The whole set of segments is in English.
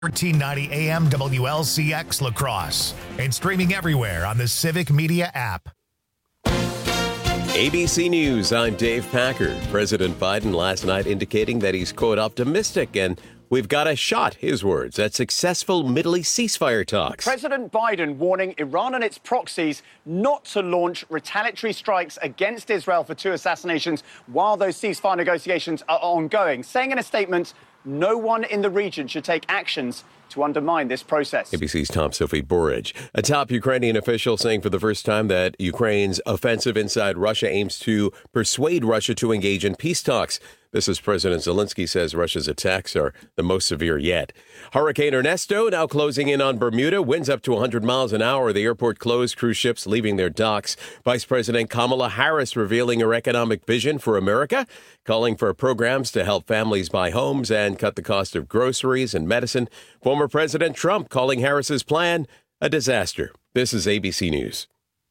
1490 AM WLCX La Crosse and streaming everywhere on the Civic Media app. ABC News, I'm Dave Packard. President Biden last night indicating that he's, quote, optimistic, and we've got a shot, his words, at successful Middle East ceasefire talks. President Biden warning Iran and its proxies not to launch retaliatory strikes against Israel for 2 assassinations while those ceasefire negotiations are ongoing, saying in a statement, no one in the region should take actions to undermine this process. ABC's Tom Sophie Burridge. A top Ukrainian official saying for the first time that Ukraine's offensive inside Russia aims to persuade Russia to engage in peace talks. This is President Zelensky says Russia's attacks are the most severe yet. Hurricane Ernesto now closing in on Bermuda. Winds up to 100 miles an hour. The airport closed. Cruise ships leaving their docks. Vice President Kamala Harris revealing her economic vision for America, calling for programs to help families buy homes and cut the cost of groceries and medicine. Former President Trump calling Harris's plan a disaster. This is ABC News.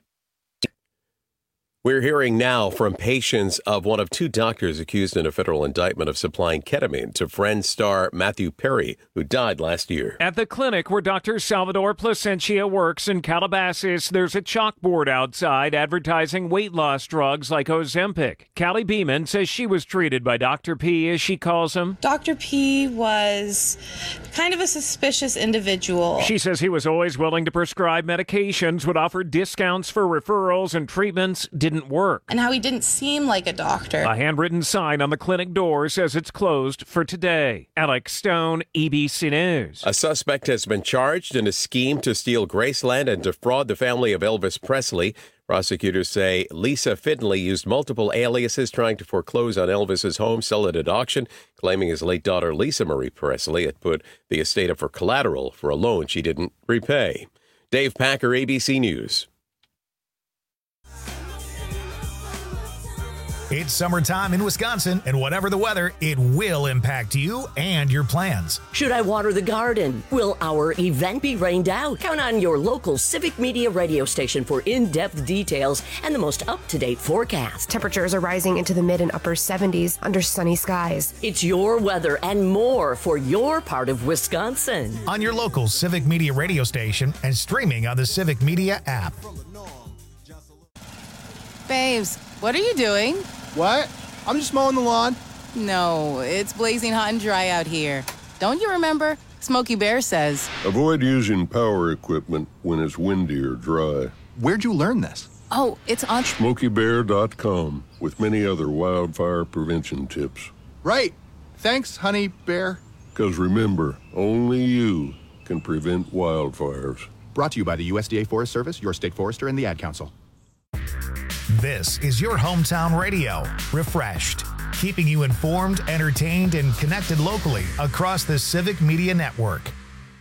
We're hearing now from patients of one of 2 doctors accused in a federal indictment of supplying ketamine to Friends star Matthew Perry, who died last year. At the clinic where Dr. Salvador Placencia works in Calabasas, there's a chalkboard outside advertising weight loss drugs like Ozempic. Callie Beeman says she was treated by Dr. P, as she calls him. Dr. P was kind of a suspicious individual. She says he was always willing to prescribe medications, would offer discounts for referrals and treatments, didn't work. And how he didn't seem like a doctor. A handwritten sign on the clinic door says it's closed for today. Alex Stone, ABC News. A suspect has been charged in a scheme to steal Graceland and defraud the family of Elvis Presley. Prosecutors say Lisa Finley used multiple aliases trying to foreclose on Elvis's home, sell it at auction, claiming his late daughter Lisa Marie Presley had put the estate up for collateral for a loan she didn't repay. Dave Packer, ABC News. It's summertime in Wisconsin, and whatever the weather, it will impact you and your plans. Should I water the garden? Will our event be rained out? Count on your local Civic Media radio station for in-depth details and the most up-to-date forecast. Temperatures are rising into the mid and upper 70s under sunny skies. It's your weather and more for your part of Wisconsin. On your local Civic Media radio station and streaming on the Civic Media app. Babes, what are you doing? What? I'm just mowing the lawn. No, it's blazing hot and dry out here. Don't you remember? Smokey Bear says, avoid using power equipment when it's windy or dry. Where'd you learn this? Oh, it's on SmokeyBear.com with many other wildfire prevention tips. Right. Thanks, honey bear. Because remember, only you can prevent wildfires. Brought to you by the USDA Forest Service, your state forester, and the Ad Council. This is your hometown radio, refreshed, keeping you informed, entertained, and connected locally across the Civic Media Network.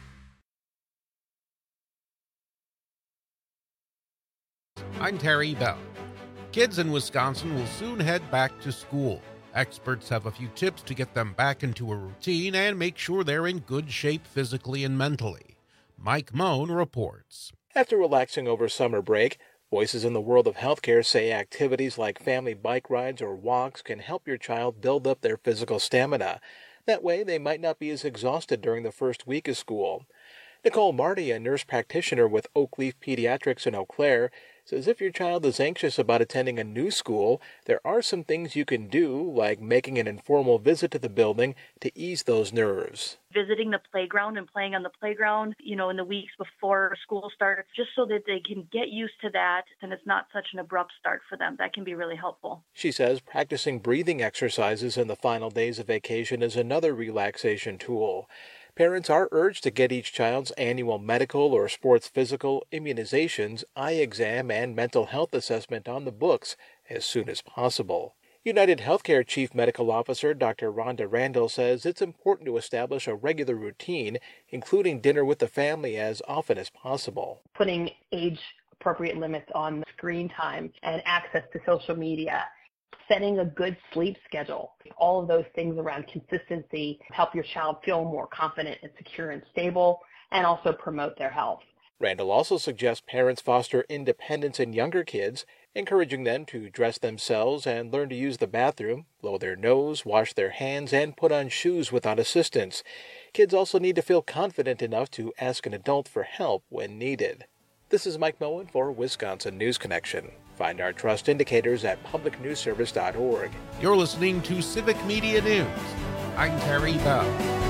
I'm Terry Bell. Kids in Wisconsin will soon head back to school. Experts have a few tips to get them back into a routine and make sure they're in good shape physically and mentally. Mike Moan reports. After relaxing over summer break, voices in the world of healthcare say activities like family bike rides or walks can help your child build up their physical stamina. That way, they might not be as exhausted during the first week of school. Nicole Marty, a nurse practitioner with Oak Leaf Pediatrics in Eau Claire, says if your child is anxious about attending a new school, there are some things you can do, like making an informal visit to the building to ease those nerves. Visiting the playground and playing on the playground, in the weeks before school starts, just so that they can get used to that and it's not such an abrupt start for them. That can be really helpful. She says practicing breathing exercises in the final days of vacation is another relaxation tool. Parents are urged to get each child's annual medical or sports physical, immunizations, eye exam, and mental health assessment on the books as soon as possible. United Healthcare Chief Medical Officer Dr. Rhonda Randall says it's important to establish a regular routine, including dinner with the family as often as possible. Putting age-appropriate limits on screen time and access to social media, setting a good sleep schedule. All of those things around consistency help your child feel more confident and secure and stable, and also promote their health. Randall also suggests parents foster independence in younger kids, encouraging them to dress themselves and learn to use the bathroom, blow their nose, wash their hands, and put on shoes without assistance. Kids also need to feel confident enough to ask an adult for help when needed. This is Mike Moen for Wisconsin News Connection. Find our trust indicators at publicnewsservice.org. You're listening to Civic Media News. I'm Terry Bell.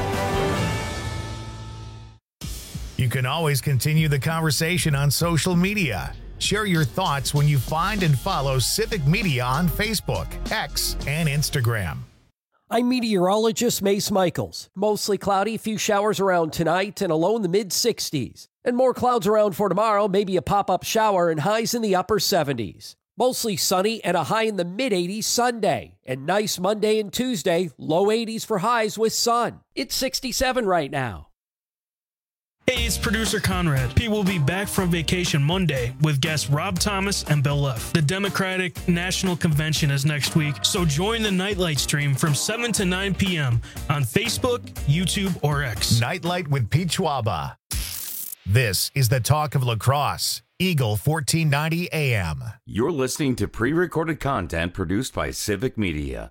You can always continue the conversation on social media. Share your thoughts when you find and follow Civic Media on Facebook, X, and Instagram. I'm meteorologist Mace Michaels. Mostly cloudy, few showers around tonight, and a low in the mid-60s. And more clouds around for tomorrow, maybe a pop-up shower and highs in the upper 70s. Mostly sunny and a high in the mid-80s Sunday. And nice Monday and Tuesday, low 80s for highs with sun. It's 67 right now. Hey, it's producer Conrad. Pete will be back from vacation Monday with guests Rob Thomas and Bill Leff. The Democratic National Convention is next week, so join the Nightlight stream from 7 to 9 p.m. on Facebook, YouTube, or X. Nightlight with Pete Schwaba. This is the talk of lacrosse. Eagle 1490 AM. You're listening to pre-recorded content produced by Civic Media.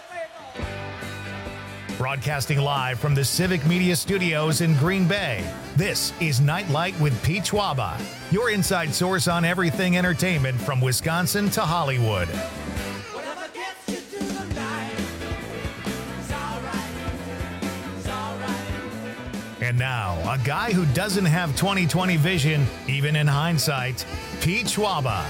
Broadcasting live from the Civic Media Studios in Green Bay, this is Nightlight with Pete Schwaba, your inside source on everything entertainment from Wisconsin to Hollywood. And now, a guy who doesn't have 20/20 vision, even in hindsight, Pete Schwaba.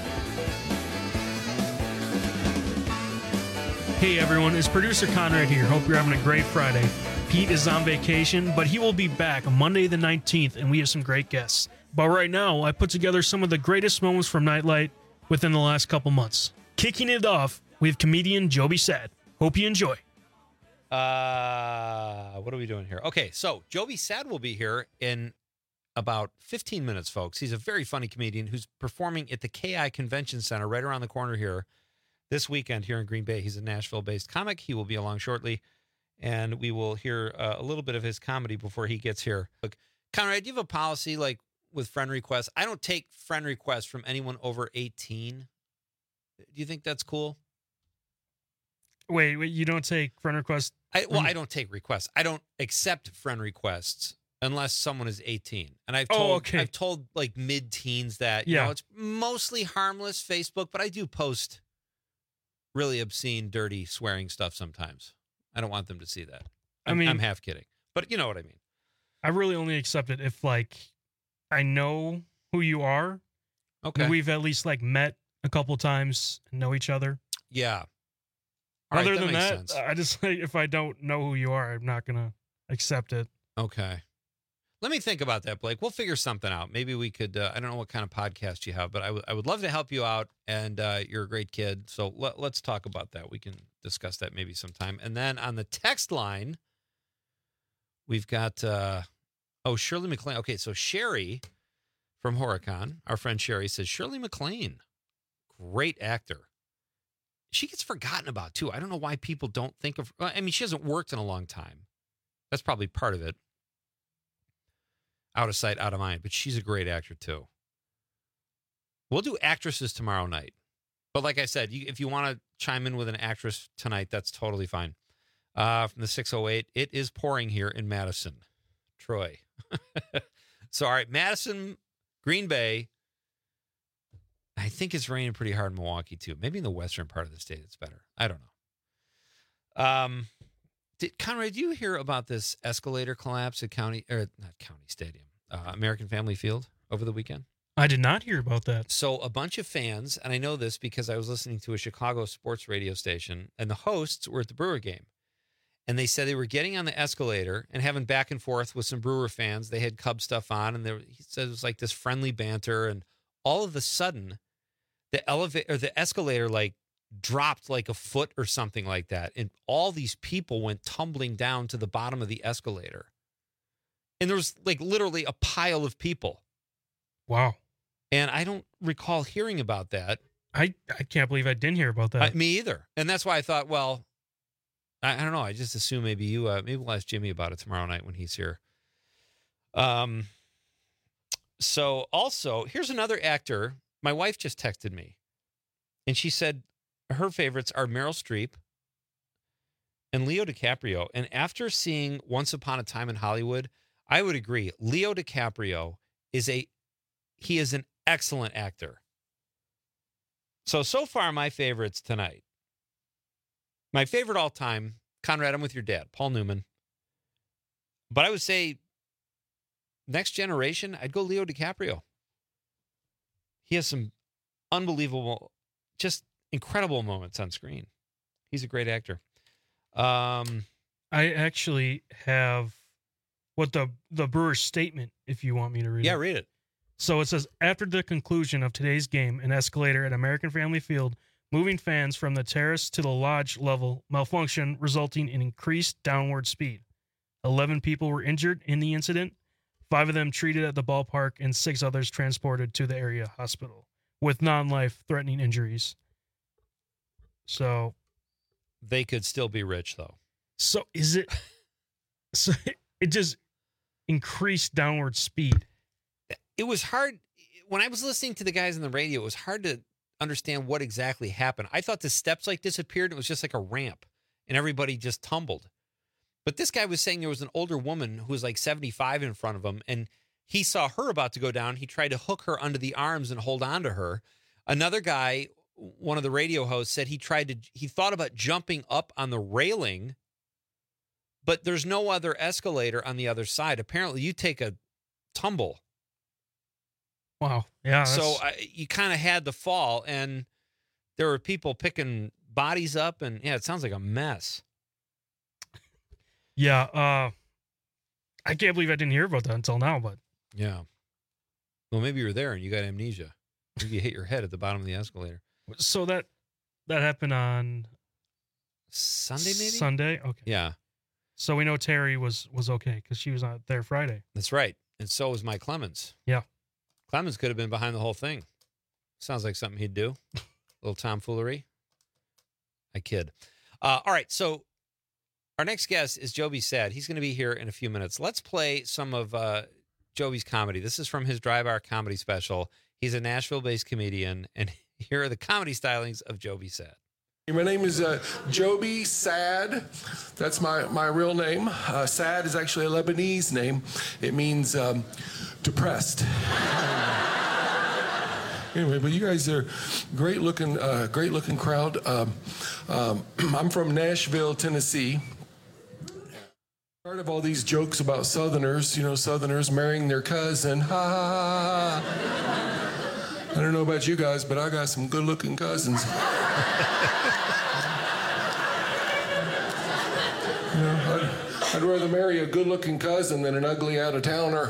Hey everyone, it's producer Conrad here. Hope you're having a great Friday. Pete is on vacation, but he will be back Monday the 19th, and we have some great guests. But right now, I put together some of the greatest moments from Nightlight within the last couple months. Kicking it off, we have comedian Joby Sad. Hope you enjoy. What are we doing here? Okay, so Joby Sad will be here in about 15 minutes, folks. He's a very funny comedian who's performing at the KI Convention Center right around the corner here this weekend here in Green Bay. He's a Nashville-based comic. He will be along shortly, and we will hear a little bit of his comedy before he gets here. Look, Conrad, do you have a policy like with friend requests? I don't take friend requests from anyone over 18. Do you think that's cool? Wait, you don't take friend requests? I don't take requests. I don't accept friend requests unless someone is 18. And I've told like mid-teens that, you know, it's mostly harmless Facebook, but I do post really obscene, dirty, swearing stuff sometimes. I don't want them to see that. I'm half kidding, but you know what I mean. I really only accept it if, like, I know who you are. Okay. And we've at least, like, met a couple times and know each other. Yeah. Other than that, I just, like, if I don't know who you are, I'm not going to accept it. Okay. Let me think about that, Blake. We'll figure something out. Maybe we could, I don't know what kind of podcast you have, but I would love to help you out, and you're a great kid. So let's talk about that. We can discuss that maybe sometime. And then on the text line, we've got, Shirley MacLaine. Okay, so Sherry from Horicon, our friend Sherry, says, Shirley MacLaine, great actor. She gets forgotten about, too. I don't know why people don't think of, I mean, she hasn't worked in a long time. That's probably part of it. Out of sight, out of mind. But she's a great actor, too. We'll do actresses tomorrow night. But like I said, if you want to chime in with an actress tonight, that's totally fine. From the 608, it is pouring here in Madison. Troy. So, all right, Madison, Green Bay. I think it's raining pretty hard in Milwaukee, too. Maybe in the western part of the state it's better. I don't know. Conrad, did you hear about this escalator collapse at American Family Field over the weekend? I did not hear about that. So a bunch of fans, and I know this because I was listening to a Chicago sports radio station, and the hosts were at the Brewer game. And they said they were getting on the escalator and having back and forth with some Brewer fans. They had Cub stuff on, and he said it was like this friendly banter. And all of a sudden, the escalator like dropped like a foot or something like that, and all these people went tumbling down to the bottom of the escalator, and there was like literally a pile of people. Wow. And I don't recall hearing about that. I can't believe I didn't hear about that. Me either. And that's why I thought, well, I don't know. I just assume maybe we'll ask Jimmy about it tomorrow night when he's here. So also, here's another actor. My wife just texted me, and she said her favorites are Meryl Streep and Leo DiCaprio. And after seeing Once Upon a Time in Hollywood, I would agree. Leo DiCaprio is an excellent actor. So far, my favorites tonight. My favorite all time, Conrad, I'm with your dad, Paul Newman. But I would say next generation, I'd go Leo DiCaprio. He has some unbelievable, just incredible moments on screen. He's a great actor. I actually have what the Brewers statement, if you want me to read it. Yeah, read it. So it says, after the conclusion of today's game, an escalator at American Family Field, moving fans from the terrace to the lodge level malfunction, resulting in increased downward speed. 11 people were injured in the incident, 5 of them treated at the ballpark, and 6 others transported to the area hospital with non-life-threatening injuries. So they could still be rich, though. So is it? So it just increased downward speed. It was hard when I was listening to the guys on the radio. It was hard to understand what exactly happened. I thought the steps like disappeared. And it was just like a ramp, and everybody just tumbled. But this guy was saying there was an older woman who was like 75 in front of him, and he saw her about to go down. He tried to hook her under the arms and hold on to her. Another guy, one of the radio hosts, said he thought about jumping up on the railing, but there's no other escalator on the other side. Apparently, you take a tumble. Wow. Yeah. So you kind of had to fall, and there were people picking bodies up, and yeah, it sounds like a mess. Yeah. I can't believe I didn't hear about that until now, but. Yeah. Well, maybe you were there and you got amnesia. Maybe you hit your head at the bottom of the escalator. So that happened on Sunday, maybe? Sunday? Okay. Yeah. So we know Terry was okay because she was not there Friday. That's right. And so was Mike Clemens. Yeah. Clemens could have been behind the whole thing. Sounds like something he'd do. A little tomfoolery. I kid. All right. So our next guest is Joby Sad. He's going to be here in a few minutes. Let's play some of Joby's comedy. This is from his Dry Bar comedy special. He's a Nashville-based comedian, and here are the comedy stylings of Joby Sad. My name is Joby Sad. That's my real name. Sad is actually a Lebanese name. It means depressed. Anyway, but you guys are great looking crowd. I'm from Nashville, Tennessee. Part of all these jokes about Southerners, Southerners marrying their cousin. Ha ha ha ha. I don't know about you guys, but I got some good-looking cousins. I'd rather marry a good-looking cousin than an ugly out-of-towner.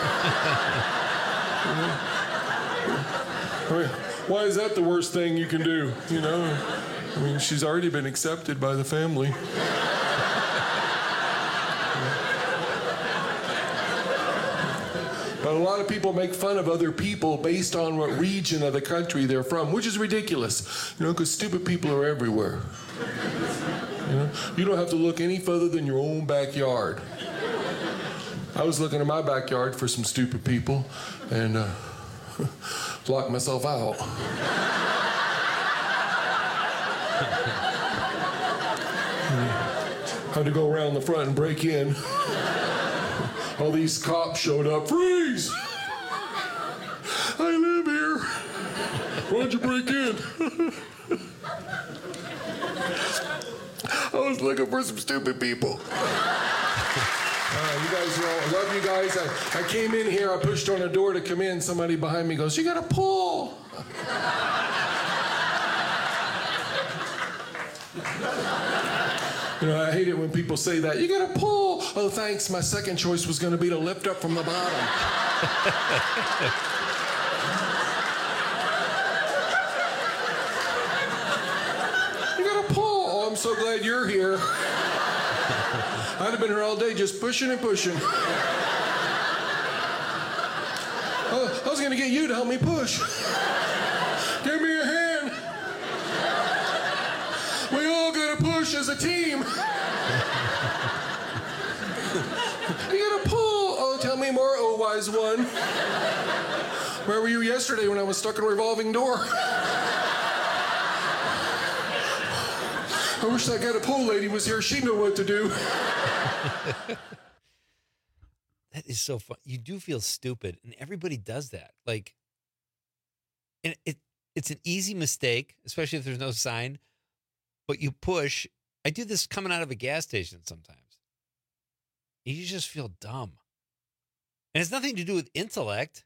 I mean, why is that the worst thing you can do, I mean, she's already been accepted by the family. But a lot of people make fun of other people based on what region of the country they're from, which is ridiculous, because stupid people are everywhere. You don't have to look any further than your own backyard. I was looking in my backyard for some stupid people and locked myself out. Had to go around the front and break in. All these cops showed up. Freeze! I live here. Why'd you break in? I was looking for some stupid people. You guys are all, I love you guys. I came in here, I pushed on a door to come in. Somebody behind me goes, "You gotta pull." I hate it when people say that. You gotta pull. Oh, thanks. My second choice was gonna be to lift up from the bottom. You gotta pull. Oh, I'm so glad you're here. I'd have been here all day just pushing and pushing. Oh, I was gonna get you to help me push. Give me a hand. We all gotta push as a team. You gotta pull. Oh, tell me more. Oh, why improvise one. Where were you yesterday when I was stuck in a revolving door? I wish that Gatapole lady was here. She'd know what to do. That is so fun. You do feel stupid, and everybody does that. Like, and it's an easy mistake, especially if there's no sign, but you push. I do this coming out of a gas station sometimes. You just feel dumb. And it's nothing to do with intellect.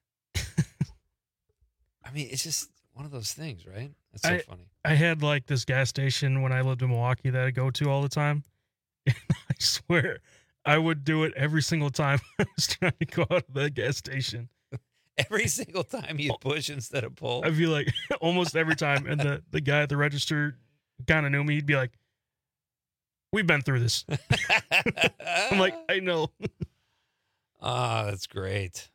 I mean, it's just one of those things, right? That's so funny. I had like this gas station when I lived in Milwaukee that I go to all the time. And I swear I would do it every single time I was trying to go out of that gas station. Every single time you push instead of pull? I feel like almost every time. And the guy at the register kind of knew me. He'd be like, we've been through this. I'm like, I know. That's great.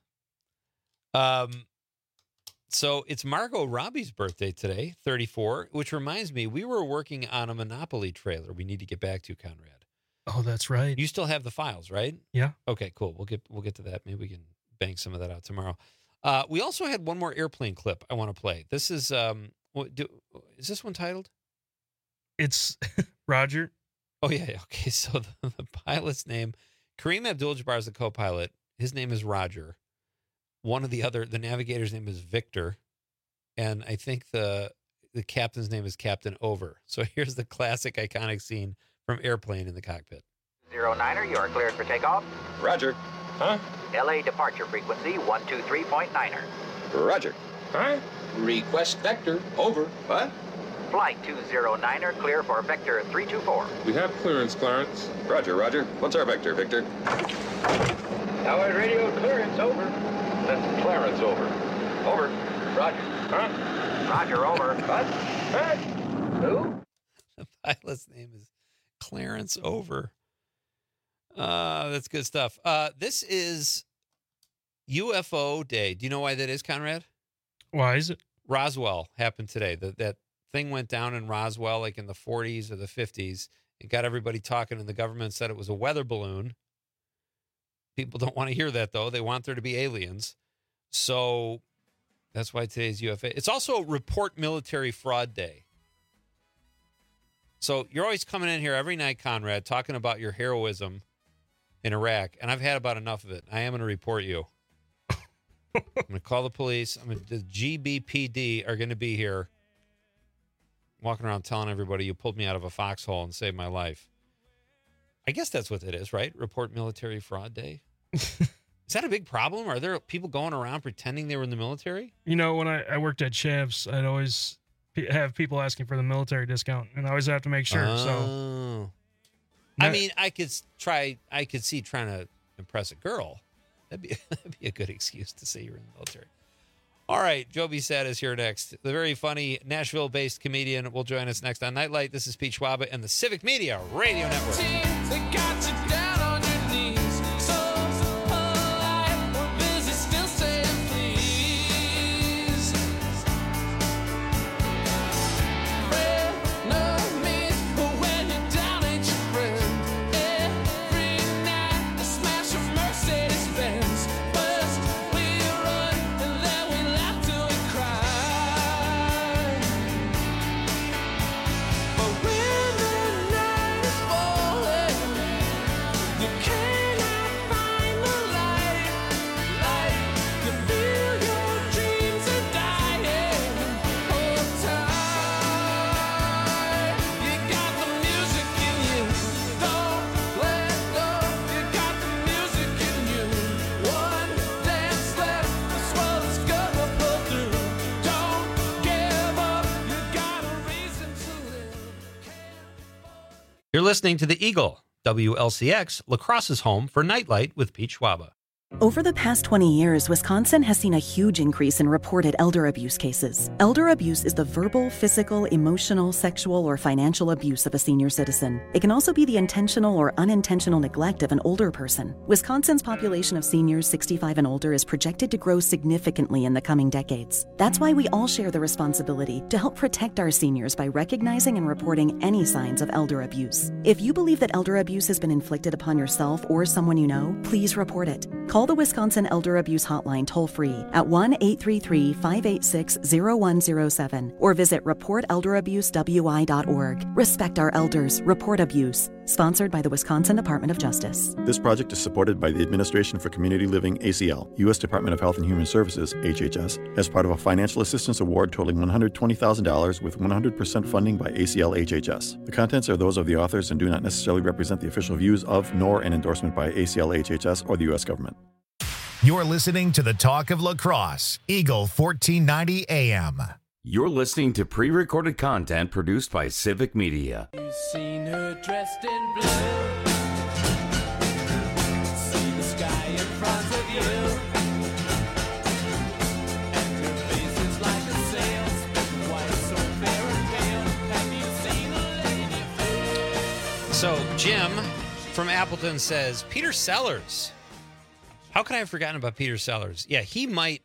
So it's Margot Robbie's birthday today, 34, which reminds me, we were working on a Monopoly trailer we need to get back to, Conrad. Oh, that's right. You still have the files, right? Yeah. Okay, cool. We'll get to that. Maybe we can bang some of that out tomorrow. We also had one more airplane clip I want to play. This is is this one titled? It's Roger. Oh yeah. Okay. So the pilot's name, Kareem Abdul-Jabbar is the co-pilot. His name is Roger. The navigator's name is Victor. And I think the captain's name is Captain Over. So here's the classic iconic scene from Airplane in the cockpit. 09er, you are cleared for takeoff. Roger. Huh? LA departure frequency 123.9er. Roger. Huh? Request vector. Over. What? Flight 209er, clear for vector 324. We have clearance, Clarence. Roger, Roger. What's our vector, Victor? Tower radio clearance, over. That's Clarence, over. Over. Roger. Huh? Roger, over. What? Huh? Who? The pilot's name is Clarence Over. That's good stuff. This is UFO Day. Do you know why that is, Conrad? Why is it? Roswell happened today. That thing went down in Roswell like in the 40s or the 50s. It got everybody talking, and the government said it was a weather balloon. People don't want to hear that, though. They want there to be aliens. So that's why today's UFO. It's also Report Military Fraud Day. So you're always coming in here every night, Conrad, talking about your heroism in Iraq, and I've had about enough of it. I am going to report you. I'm going to call the police. The GBPD are going to be here walking around telling everybody you pulled me out of a foxhole and saved my life. I guess that's what it is, right? Report Military Fraud Day. Is that a big problem? Are there people going around pretending they were in the military? You know, when I worked at Chavs, I'd always have people asking for the military discount, and I always have to make sure. So, I mean, I could see trying to impress a girl. That'd be a good excuse to say you're in the military. All right, Joby Sad is here next. The very funny Nashville-based comedian will join us next on Nightlight. This is Pete Schwaba and the Civic Media Radio Network. You're listening to The Eagle, WLCX, La Crosse's home for Nightlight with Pete Schwaba. Over the past 20 years, Wisconsin has seen a huge increase in reported elder abuse cases. Elder abuse is the verbal, physical, emotional, sexual, or financial abuse of a senior citizen. It can also be the intentional or unintentional neglect of an older person. Wisconsin's population of seniors 65 and older is projected to grow significantly in the coming decades. That's why we all share the responsibility to help protect our seniors by recognizing and reporting any signs of elder abuse. If you believe that elder abuse has been inflicted upon yourself or someone you know, please report it. Call Call the Wisconsin Elder Abuse Hotline toll-free at 1-833-586-0107 or visit reportelderabusewI.org. Respect our elders. Report abuse. Sponsored by the Wisconsin Department of Justice. This project is supported by the Administration for Community Living, ACL, U.S. Department of Health and Human Services, HHS, as part of a financial assistance award totaling $120,000 with 100% funding by ACL HHS. The contents are those of the authors and do not necessarily represent the official views of, nor an endorsement by ACL HHS or the U.S. government. You're listening to the Talk of Lacrosse, Eagle 1490 AM. You're listening to pre-recorded content produced by Civic Media. You've seen her dressed in blue. See the sky in front of you. And her face is like a sail, spinning white, so fair and pale. Have you seen a lady? So Jim from Appleton says, Peter Sellers. How could I have forgotten about Peter Sellers? Yeah, he might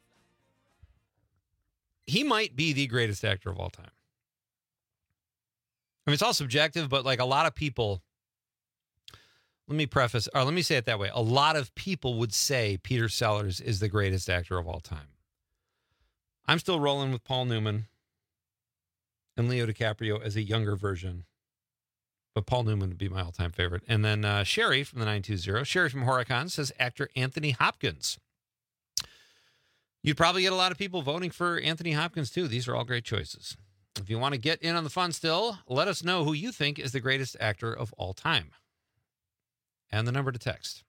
be the greatest actor of all time. I mean, it's all subjective, but like a lot of people, let me say it that way. A lot of people would say Peter Sellers is the greatest actor of all time. I'm still rolling with Paul Newman and Leo DiCaprio as a younger version, but Paul Newman would be my all-time favorite. And then Sherry from the 920, Sherry from Horicon says actor Anthony Hopkins. You'd probably get a lot of people voting for Anthony Hopkins, too. These are all great choices. If you want to get in on the fun still, let us know who you think is the greatest actor of all time. And the number to text,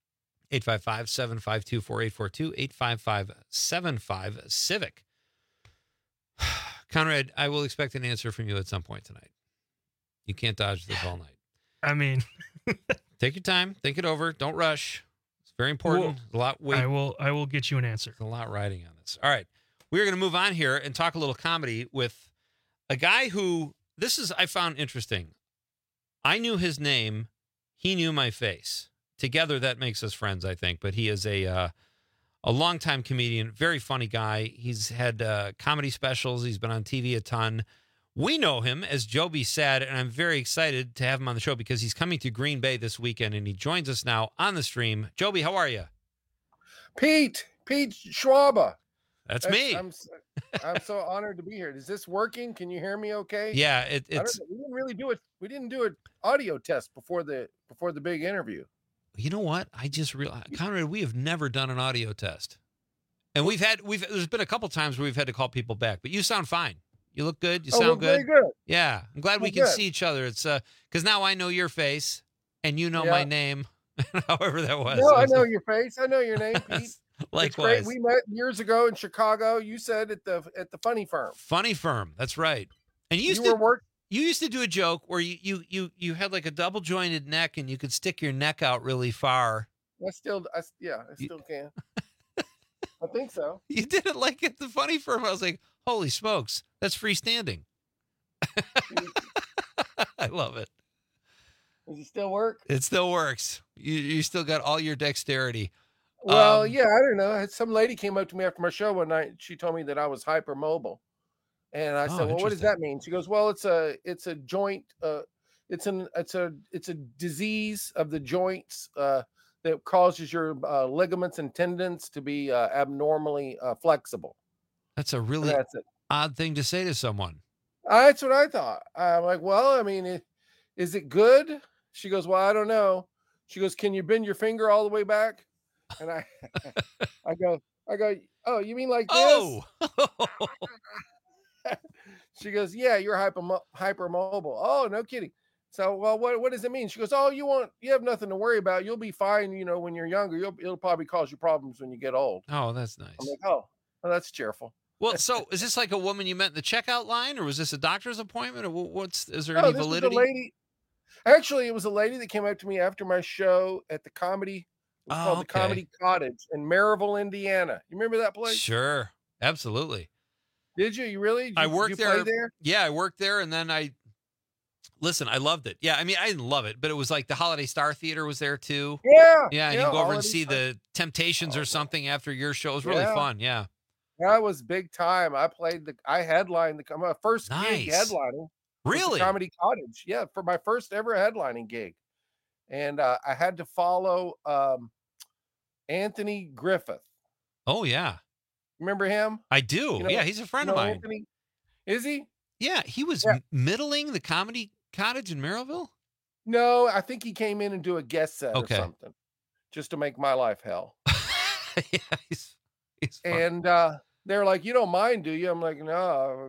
855-752-4842, 855-75-CIVIC. Conrad, I will expect an answer from you at some point tonight. You can't dodge this all night. I mean... Take your time. Think it over. Don't rush. Very important. A lot weight. I will get you an answer. There's a lot riding on this. All right. We're going to move on here and talk a little comedy with a guy who I found interesting. I knew his name. He knew my face. Together, that makes us friends, I think. But he is a longtime comedian, very funny guy. He's had comedy specials. He's been on TV a ton. We know him as Joby Sad, and I'm very excited to have him on the show because he's coming to Green Bay this weekend, and he joins us now on the stream. Joby, how are you? Pete Schwaba. That's me. I'm so honored to be here. Is this working? Can you hear me okay? Yeah, we didn't really do it. We didn't do an audio test before the big interview. You know what? I just realized, Conrad, we have never done an audio test. And there's been a couple times where we've had to call people back, but you sound fine. You look good. You sound good. Very good. Yeah. I'm glad we can see each other. It's because now I know your face and you know my name, however that was. No, I know your face. I know your name, Pete. Likewise. We met years ago in Chicago. You said at the Funny Firm. Funny Firm. That's right. And you used to do a joke where you had like a double jointed neck and you could stick your neck out really far. I still can. I think so. You did it like at the Funny Firm. I was like, holy smokes, that's freestanding. I love it. Does it still work? It still works. You still got all your dexterity. Well, yeah, I don't know. Some lady came up to me after my show one night. She told me that I was hypermobile. And I said, well, what does that mean? She goes, well, it's a joint. It's a disease of the joints that causes your ligaments and tendons to be abnormally flexible. That's a really odd thing to say to someone. That's what I thought. I'm like, well, I mean, is it good? She goes, well, I don't know. She goes, can you bend your finger all the way back? And I go, oh, you mean like this? Oh. She goes, yeah, you're hypermobile. Oh, no kidding. So, well, what does it mean? She goes, oh, you have nothing to worry about. You'll be fine. You know, when you're younger, it'll probably cause you problems when you get old. Oh, that's nice. I'm like, oh, well, that's cheerful. Well, so is this like a woman you met in the checkout line, or was this a doctor's appointment, or is there any validity? Was a lady. Actually, it was a lady that came up to me after my show at the comedy. It was called the Comedy Cottage in Maryville, Indiana. You remember that place? Sure, absolutely. Did you? You really? I worked there. Play there. Yeah, I worked there, and then I loved it. Yeah, I mean, I didn't love it, but it was like the Holiday Star Theater was there too. Yeah, and you can go over and see the Temptations or something after your show. It was really fun. Yeah, that was big time. I headlined my first gig headlining. Really? The Comedy Cottage. Yeah, for my first ever headlining gig, and I had to follow Anthony Griffith. Oh, yeah. Remember him? I do. You know- Yeah, he's a friend you of know mine. Anthony? Is he? Yeah, he was middling the Comedy Cottage in Merrillville? No, I think he came in and do a guest set Okay. or something, just to make my life hell. Yeah, he's fun. And they're like, "You don't mind, do you?" I'm like, "No,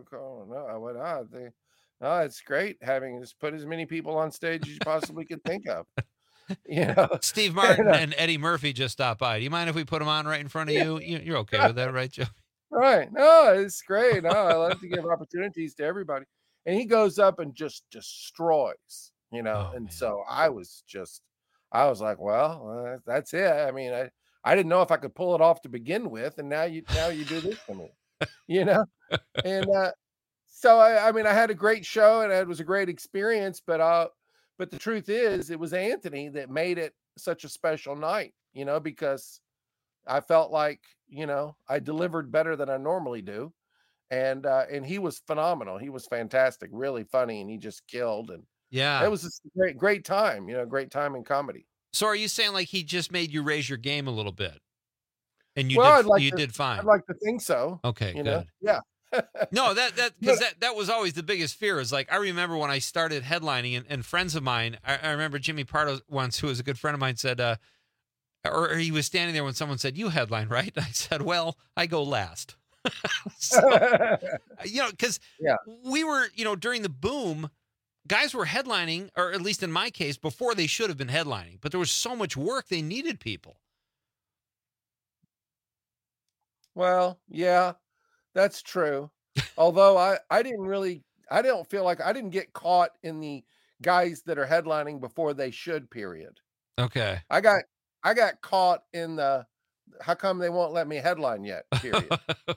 no, it's great having just put as many people on stage as you possibly could think of." You know, Steve Martin and Eddie Murphy just stopped by. Do you mind if we put them on right in front of you? You're okay with that, right, Joe? Right? No, it's great. No, I love to give opportunities to everybody. And he goes up and just destroys, you know. Oh, and so I was like, well, that's it. I mean, I didn't know if I could pull it off to begin with, and now you do this to me, you know. And so I mean, I had a great show and it was a great experience, but the truth is, it was Anthony that made it such a special night, you know, because I felt like, you know, I delivered better than I normally do. And he was phenomenal. He was fantastic, really funny, and he just killed. And Yeah. it was just a great time, you know, great time in comedy. So are you saying like he just made you raise your game a little bit? And you Well, did fine. I'd like to think so. Okay, you good. know? Yeah. No, that was always the biggest fear. Is like I remember when I started headlining, and friends of mine. I remember Jimmy Pardo once, who was a good friend of mine, said, or he was standing there when someone said, "You headline, right?" I said, "Well, I go last." So, you know, because we were, you know, during the boom, guys were headlining, or at least in my case, before they should have been headlining. But there was so much work; they needed people. Well, yeah, that's true. Although I don't feel like I didn't get caught in the guys that are headlining before they should, period. Okay. I got caught in the how come they won't let me headline yet, period.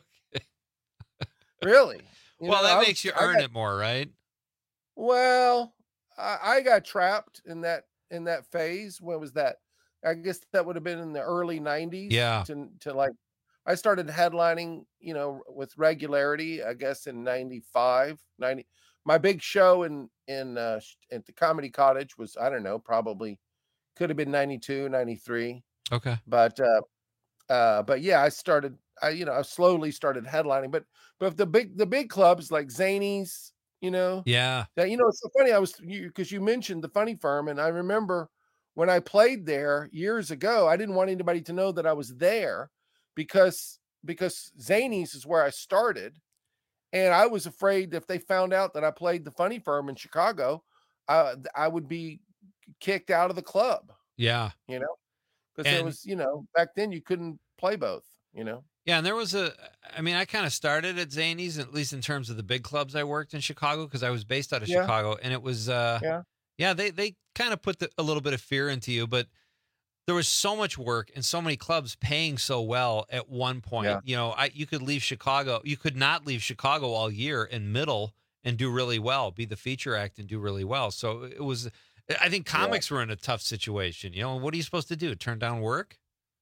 Really? You Well, know, that I makes was- you I earn got- it more, right? Well, I got trapped in that phase. When was that? I guess that would have been in the early 90s. Yeah. To like, I started headlining, you know, with regularity, I guess in 95, 90. My big show at the Comedy Cottage was, I don't know, probably could have been 92, 93. Okay. But yeah, I slowly started headlining, but the big clubs like Zanies, you know, Yeah. that, you know, it's so funny. Because you mentioned the Funny Firm, and I remember when I played there years ago, I didn't want anybody to know that I was there because Zanies is where I started, and I was afraid if they found out that I played the Funny Firm in Chicago, I would be kicked out of the club. Yeah. You know, because there And- was, you know, back then you couldn't play both. You know. Yeah, and there was I kind of started at Zanies, at least in terms of the big clubs I worked in Chicago, because I was based out of Yeah. Chicago, and it was, they kind of put a little bit of fear into you, but there was so much work and so many clubs paying so well at one point. Yeah. You know, you could leave Chicago, you could not leave Chicago all year in middle and do really well, be the feature act and do really well. So it was, I think comics were in a tough situation. You know, what are you supposed to do? Turn down work?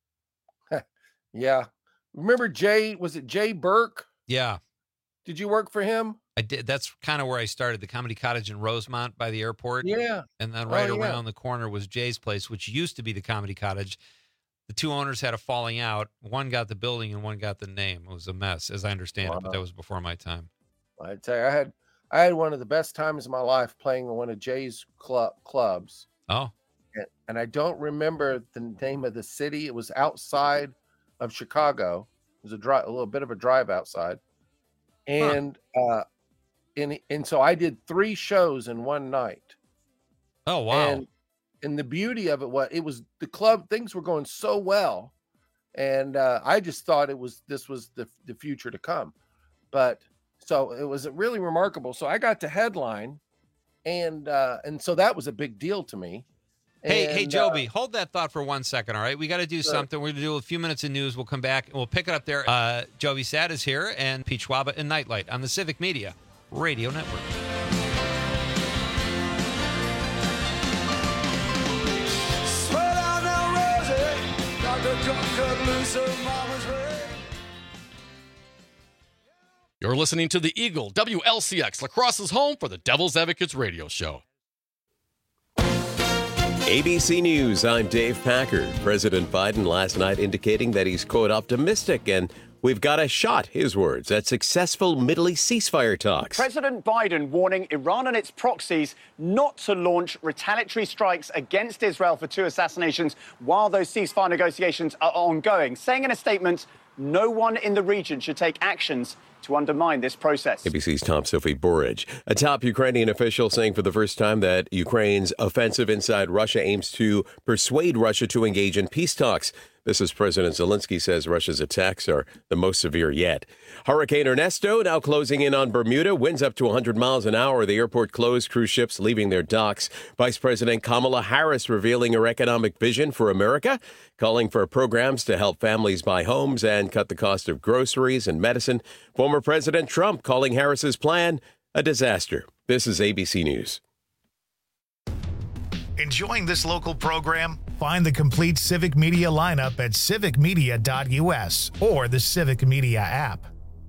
Yeah. Remember was it Jay Burke? Yeah. Did you work for him? I did. That's kind of where I started, the Comedy Cottage in Rosemont by the airport. Yeah. And then Oh, right yeah. around the corner was Jay's place, which used to be the Comedy Cottage. The two owners had a falling out. One got the building and one got the name. It was a mess, as I understand it, but that was before my time. I tell you, I had one of the best times of my life playing one of Jay's clubs. Oh. And I don't remember the name of the city. It was outside of Chicago. It was a little bit of a drive outside. And and so I did 3 shows in one night. Oh, wow. And the beauty of it was the club, things were going so well. And I just thought this was the future to come. But so it was really remarkable. So I got to headline, and so that was a big deal to me. Hey, Joby, hold that thought for 1 second, all right? We got to do Sure. something. We're going to do a few minutes of news. We'll come back, and we'll pick it up there. Joby Sad is here, and Pete Schwaba and Nightlight on the Civic Media Radio Network. Swear down now, Rosie. Dr. Cut cut loose her mama's red. You're listening to the Eagle WLCX, La Crosse's home for the Devil's Advocates radio show. ABC News, I'm Dave Packard. President Biden last night indicating that he's, quote, optimistic and we've got a shot, his words, at successful Middle East ceasefire talks. President Biden warning Iran and its proxies not to launch retaliatory strikes against Israel for 2 assassinations while those ceasefire negotiations are ongoing, saying in a statement, no one in the region should take actions to undermine this process. ABC's Tom Sophie Burridge. A top Ukrainian official saying for the first time that Ukraine's offensive inside Russia aims to persuade Russia to engage in peace talks. This is President Zelensky says Russia's attacks are the most severe yet. Hurricane Ernesto now closing in on Bermuda. Winds up to 100 miles an hour. The airport closed. Cruise ships leaving their docks. Vice President Kamala Harris revealing her economic vision for America, calling for programs to help families buy homes and cut the cost of groceries and medicine. Former President Trump calling Harris's plan a disaster. This is ABC News. Enjoying this local program? Find the complete Civic Media lineup at civicmedia.us or the Civic Media app.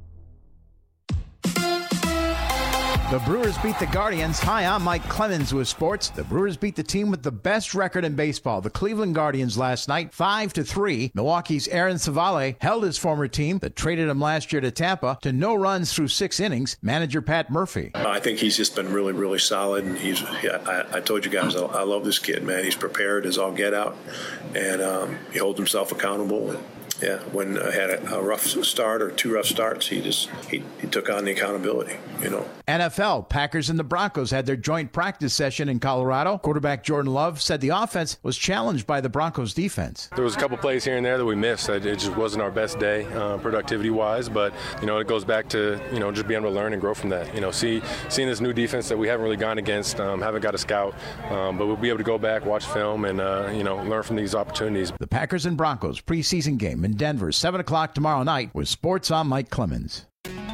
The Brewers beat the Guardians. Hi, I'm Mike Clemens with sports. The Brewers beat the team with the best record in baseball, the Cleveland Guardians, last night, 5-3. Milwaukee's Aaron Savale held his former team that traded him last year to Tampa to no runs through 6 innings. Manager Pat Murphy. I think he's just been really, really solid. And I told you guys, I love this kid, man. He's prepared as all get out, and he holds himself accountable. And, yeah, when I had a rough start or 2 rough starts, he took on the accountability, you know. NFL, Packers and the Broncos had their joint practice session in Colorado. Quarterback Jordan Love said the offense was challenged by the Broncos defense. There was a couple plays here and there that we missed. It just wasn't our best day productivity-wise, but, you know, it goes back to, you know, just being able to learn and grow from that. You know, seeing this new defense that we haven't really gone against, haven't got a scout, but we'll be able to go back, watch film, and, you know, learn from these opportunities. The Packers and Broncos preseason game in Denver, 7 o'clock tomorrow night with Sports on Mike Clemens.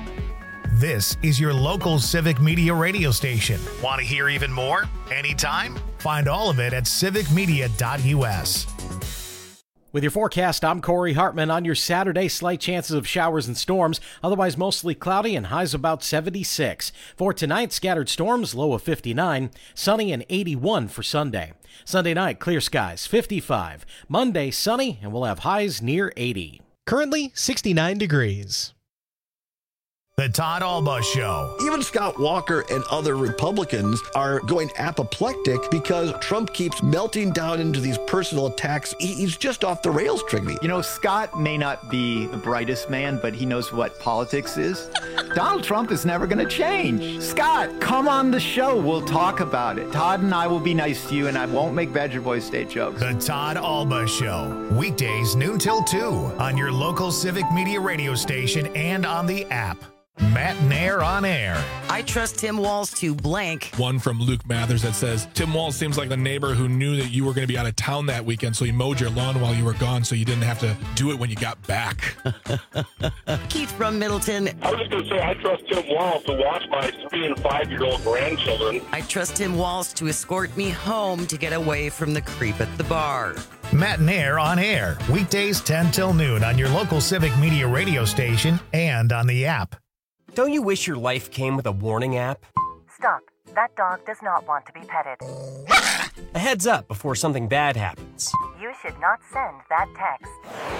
This is your local Civic Media radio station. Want to hear even more? Anytime? Find all of it at civicmedia.us. With your forecast, I'm Corey Hartman. On your Saturday, slight chances of showers and storms, otherwise mostly cloudy and highs about 76. For tonight, scattered storms, low of 59, sunny and 81 for Sunday. Sunday night, clear skies, 55. Monday, sunny, and we'll have highs near 80. Currently, 69 degrees. The Todd Alba Show. Even Scott Walker and other Republicans are going apoplectic because Trump keeps melting down into these personal attacks. He's just off the rails, Trigby. You know, Scott may not be the brightest man, but he knows what politics is. Donald Trump is never going to change. Scott, come on the show. We'll talk about it. Todd and I will be nice to you, and I won't make Badger Boy State jokes. The Todd Alba Show. Weekdays, noon till 2 on your local Civic Media radio station and on the app. Matt Nair on air. I trust Tim Walz to blank. One from Luke Mathers that says, Tim Walz seems like the neighbor who knew that you were going to be out of town that weekend, so he mowed your lawn while you were gone so you didn't have to do it when you got back. Keith from Middleton. I was just going to say, I trust Tim Walz to watch my 3- and 5-year-old grandchildren. I trust Tim Walz to escort me home to get away from the creep at the bar. Matt Nair on air. Weekdays 10 till noon on your local Civic Media radio station and on the app. Don't you wish your life came with a warning app? Stop. That dog does not want to be petted. A heads up before something bad happens. You should not send that text.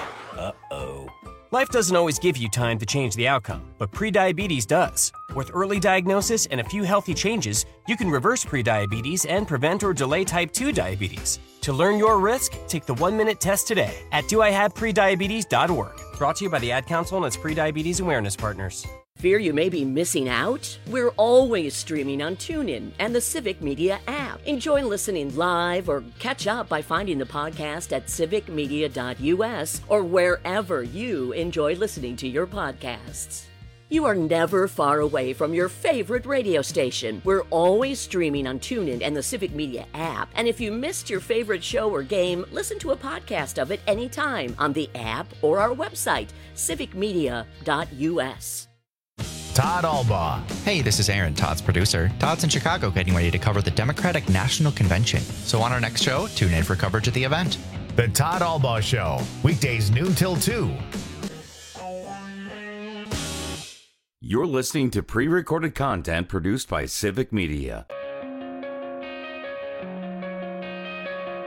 Uh-oh. Life doesn't always give you time to change the outcome, but prediabetes does. With early diagnosis and a few healthy changes, you can reverse prediabetes and prevent or delay type 2 diabetes. To learn your risk, take the 1-minute test today at doihaveprediabetes.org. Brought to you by the Ad Council and its prediabetes awareness partners. Fear you may be missing out? We're always streaming on TuneIn and the Civic Media app. Enjoy listening live or catch up by finding the podcast at civicmedia.us or wherever you enjoy listening to your podcasts. You are never far away from your favorite radio station. We're always streaming on TuneIn and the Civic Media app. And if you missed your favorite show or game, listen to a podcast of it anytime on the app or our website, civicmedia.us. Todd Alba. Hey, this is Aaron, Todd's producer. Todd's in Chicago getting ready to cover the Democratic National Convention. So on our next show, tune in for coverage of the event. The Todd Alba Show. Weekdays noon till 2. You're listening to pre-recorded content produced by Civic Media.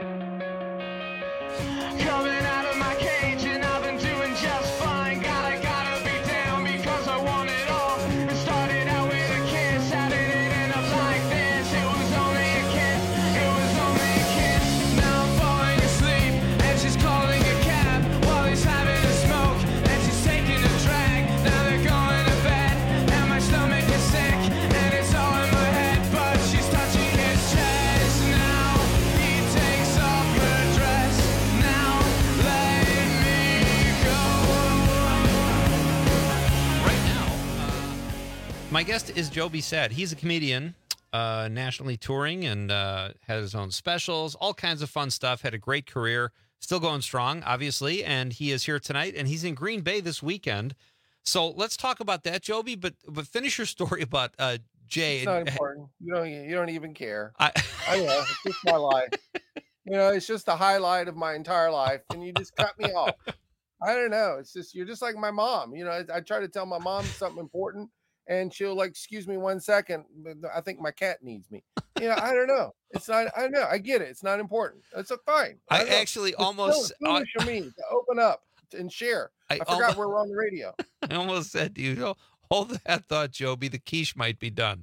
My guest is Joby Sad. He's a comedian, nationally touring, and had his own specials, all kinds of fun stuff. Had a great career, still going strong, obviously. And he is here tonight, and he's in Green Bay this weekend. So let's talk about that, Joby. But finish your story about Jay. It's not important. You don't even care. I know. It's just my life. It's just the highlight of my entire life, and you just cut me off. I don't know. It's just, you're just like my mom. I try to tell my mom something important, and she'll like, excuse me 1 second. I think my cat needs me. I don't know. It's not. I know. I get it. It's not important. It's fine. I actually almost foolish of me to open up and share. I forgot we're on the radio. I almost said to you, hold that thought, Joby. The quiche might be done.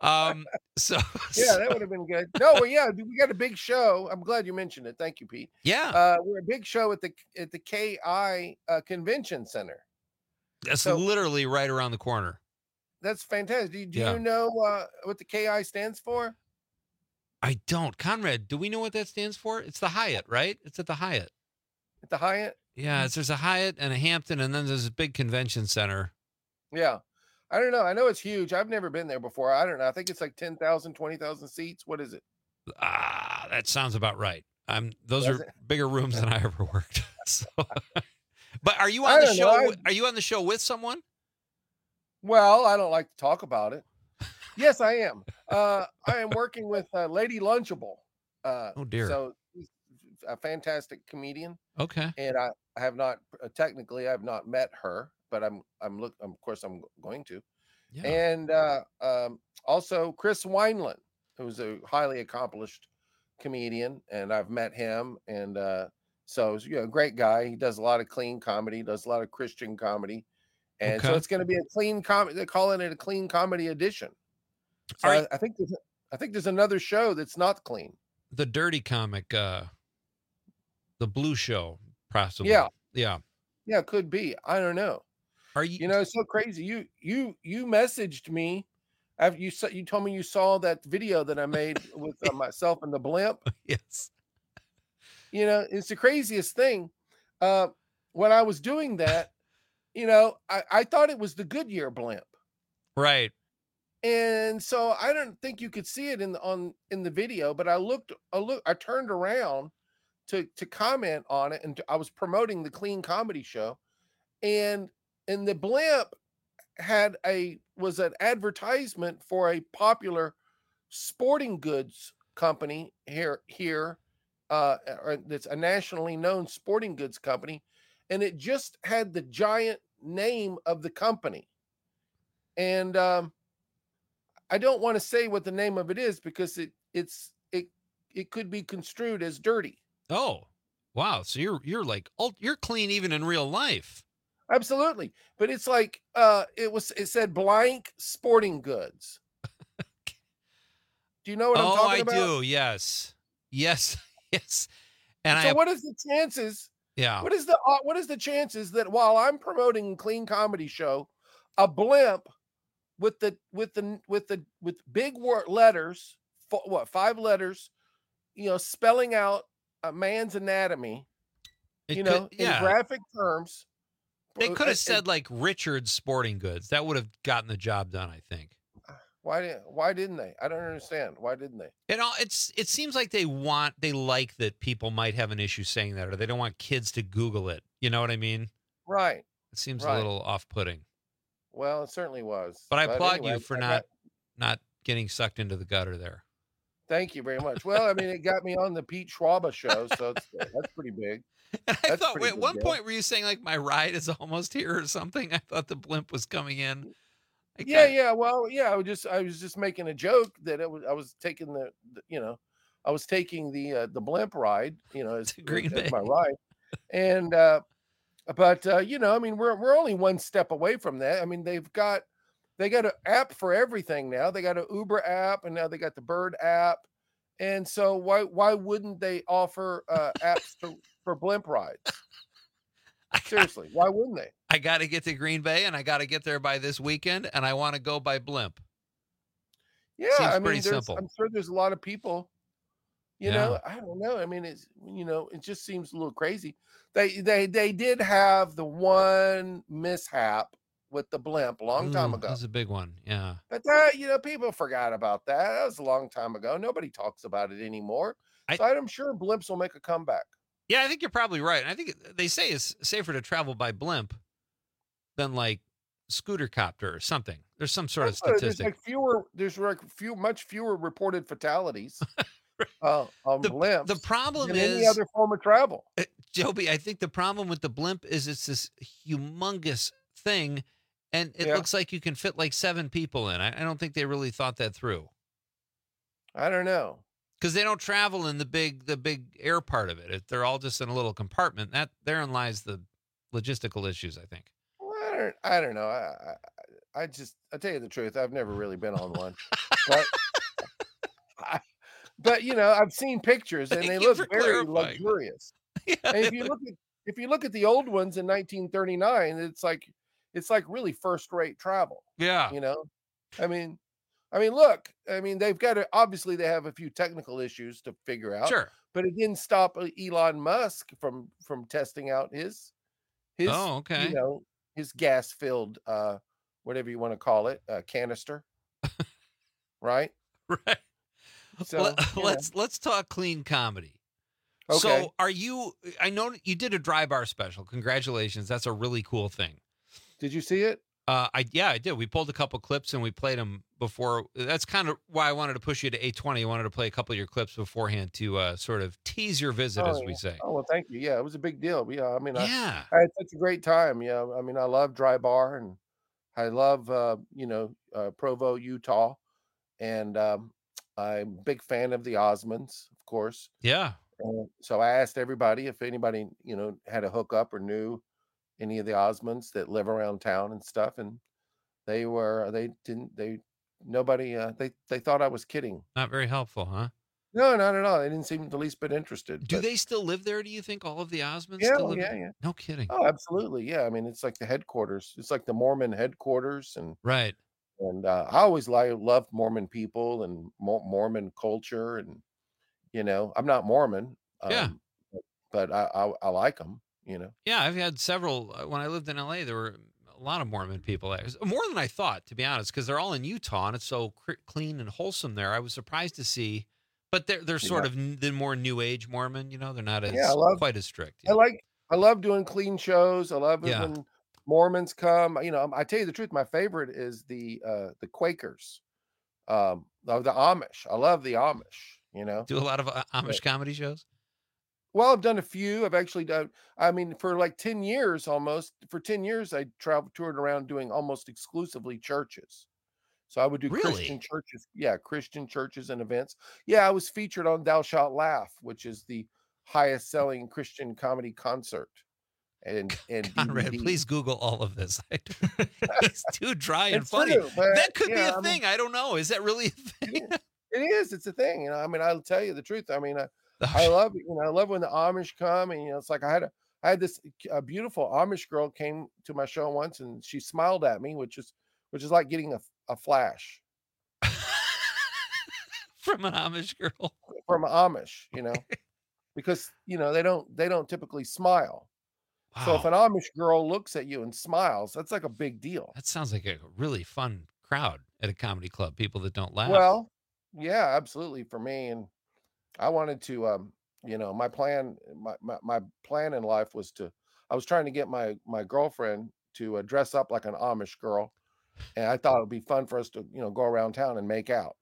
So yeah, that would have been good. No, well, yeah, we got a big show. I'm glad you mentioned it. Thank you, Pete. Yeah, we're a big show at the KI Convention Center. That's literally right around the corner. That's fantastic. Do you know what the KI stands for? I don't. Conrad, do we know what that stands for? It's the Hyatt, right? It's at the Hyatt. At the Hyatt? Yeah, there's a Hyatt and a Hampton, and then there's a big convention center. Yeah. I don't know. I know it's huge. I've never been there before. I don't know. I think it's like 10,000, 20,000 seats. What is it? That sounds about right. Those are bigger rooms than I ever worked. So. But are you on the show? Are you on the show with someone? Well, I don't like to talk about it. Yes, I am. I am working with Lady Lunchable. Oh dear. So she's a fantastic comedian. Okay. And I have not technically I've not met her, but of course I'm going to. Yeah. And also Chris Wineland, who's a highly accomplished comedian, and I've met him. And so great guy. He does a lot of clean comedy, does a lot of Christian comedy. And so it's going to be a clean comedy. They're calling it a clean comedy edition. So I think there's another show that's not clean. The Dirty Comic, the Blue Show, possibly. Yeah, could be. I don't know. Are you? It's so crazy. You messaged me after you told me you saw that video that I made with myself and the blimp. Yes. It's the craziest thing. When I was doing that, I thought it was the Goodyear blimp. Right. And so I don't think you could see it in the video, but I turned around to comment on it, and I was promoting the Clean Comedy Show, and the blimp was an advertisement for a popular sporting goods company here or it's a nationally known sporting goods company, and it just had the giant name of the company. And I don't want to say what the name of it is because it could be construed as dirty. Oh, wow. So you're clean even in real life. Absolutely. But it's like it said blank sporting goods. Do you know what I'm talking about? Oh, I do. Yes. And so what is the chances? Yeah. What is the chances that while I'm promoting Clean Comedy Show, a blimp with big letters, 5 letters, spelling out a man's anatomy, in graphic terms. They could have said like Richard's Sporting Goods. That would have gotten the job done, I think. Why didn't they? I don't understand. Why didn't they? It seems like they like that people might have an issue saying that, or they don't want kids to Google it. You know what I mean? Right. It seems a little off-putting. Well, it certainly was. But I applaud you for not getting sucked into the gutter there. Thank you very much. Well, I mean, it got me on the Pete Schwaba show, so that's pretty big. And I thought at one point were you saying like my ride is almost here or something? I thought the blimp was coming in. Yeah. Well, yeah. I was just making a joke that I was taking the blimp ride, as my ride, and but I mean, we're only one step away from that. I mean, they got an app for everything now. They got an Uber app, and now they got the Bird app, and so why wouldn't they offer apps for blimp rides? Seriously, why wouldn't they? I got to get to Green Bay, and I got to get there by this weekend, and I want to go by blimp. Yeah, Seems pretty simple. I'm sure there's a lot of people. I don't know. I mean, it just seems a little crazy. They did have the one mishap with the blimp a long time ago. That's a big one. Yeah. But people forgot about that. That was a long time ago. Nobody talks about it anymore. So I'm sure blimps will make a comeback. Yeah, I think you're probably right. And I think they say it's safer to travel by blimp than like scooter copter or something. There's some sort of statistic. There's much fewer reported fatalities on blimps. The problem than is any other form of travel. Joby, I think the problem with the blimp is it's this humongous thing, and it looks like you can fit like 7 people in. I don't think they really thought that through. I don't know. Because they don't travel in the big air part of it. They're all just in a little compartment. Therein lies the logistical issues, I think. Well, I don't know. I tell you the truth, I've never really been on one. But I've seen pictures and they look very luxurious. Yeah, and if you look at the old ones in 1939, it's like really first-rate travel. Yeah. Look, they've got to, obviously they have a few technical issues to figure out. Sure. But it didn't stop Elon Musk from testing out his his gas-filled whatever you want to call it, canister. Right? Right. So let's talk clean comedy. Okay. So I know you did a dry bar special. Congratulations. That's a really cool thing. Did you see it? I did. We pulled a couple clips and we played them before. That's kind of why I wanted to push you to 820. I wanted to play a couple of your clips beforehand to sort of tease your visit, as we say. Oh, well, thank you. Yeah, it was a big deal. Yeah, I I had such a great time. Yeah, I love dry bar and I love, Provo, Utah. And I'm a big fan of the Osmonds, of course. Yeah. So I asked everybody if anybody, had a hookup or knew any of the Osmonds that live around town and stuff. And they thought I was kidding. Not very helpful, huh? No, not at all. They didn't seem the least bit interested. Do they still live there, do you think, all of the Osmonds? Yeah, still live yeah, there? yeah. No kidding. Oh, absolutely. Yeah. It's like the headquarters. It's like the Mormon headquarters. And right. And I always loved Mormon people and Mormon culture. And, I'm not Mormon. But I like them, Yeah, I've had several. When I lived in LA, there were a lot of Mormon people. More than I thought, to be honest, because they're all in Utah and it's so clean and wholesome there. I was surprised to see. But they're sort of the more New Age Mormon, they're not as quite as strict. I love doing clean shows. I love it when Mormons come. I tell you the truth, my favorite is the Quakers, of the Amish. I love the Amish. Do a lot of Amish comedy shows. Well, I've done a few. I've actually done. For like 10 years, almost. For 10 years, I toured around doing almost exclusively churches. So I would do Christian churches. Yeah, Christian churches and events. Yeah, I was featured on Thou Shalt Laugh, which is the highest selling Christian comedy concert. And Conrad, DVD. Please Google all of this. It's too dry and funny. True, that could be a thing. I don't know. Is that really a thing? It is. It's a thing. I'll tell you the truth. I love it. I love when the Amish come, and it's like I had this beautiful Amish girl came to my show once, and she smiled at me, which is like getting a flash from an Amish girl. From an Amish, because they don't typically smile. Wow. So if an Amish girl looks at you and smiles, that's like a big deal. That sounds like a really fun crowd at a comedy club. People that don't laugh. Well, yeah, absolutely for me. And I wanted to, my plan in life was I was trying to get my girlfriend to dress up like an Amish girl. And I thought it would be fun for us to, go around town and make out,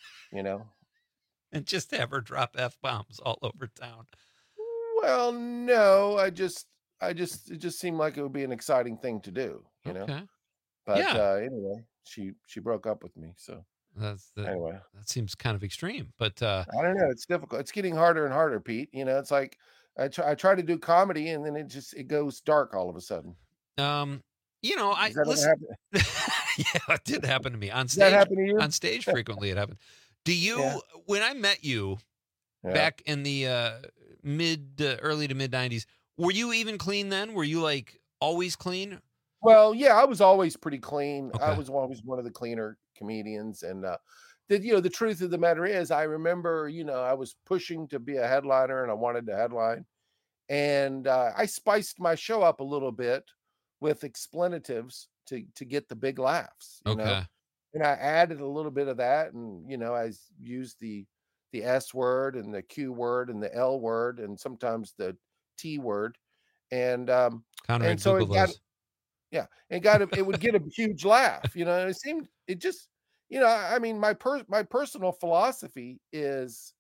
And just have her drop F-bombs all over town. Well, no, it just seemed like it would be an exciting thing to do, Okay. But anyway, she broke up with me. So anyway, that seems kind of extreme, but I don't know. It's difficult. It's getting harder and harder, Pete. It's like I try to do comedy and then it goes dark all of a sudden. I listen. Yeah, it did happen to me on stage. Does that happen to you? On stage frequently, it happened. Do you? When I met you back in the early to mid 90s, were you even clean then? Were you like always clean? Well, yeah, I was always pretty clean. Okay. I was always one of the cleaner comedians, and the truth of the matter is, I remember, I was pushing to be a headliner, and I wanted to headline, and I spiced my show up a little bit with explanatives to get the big laughs. You Okay. know? And I added a little bit of that, and I used the S word and the Q word and the L word and sometimes the T word, and so it got it would get a huge laugh. It just I mean my personal philosophy is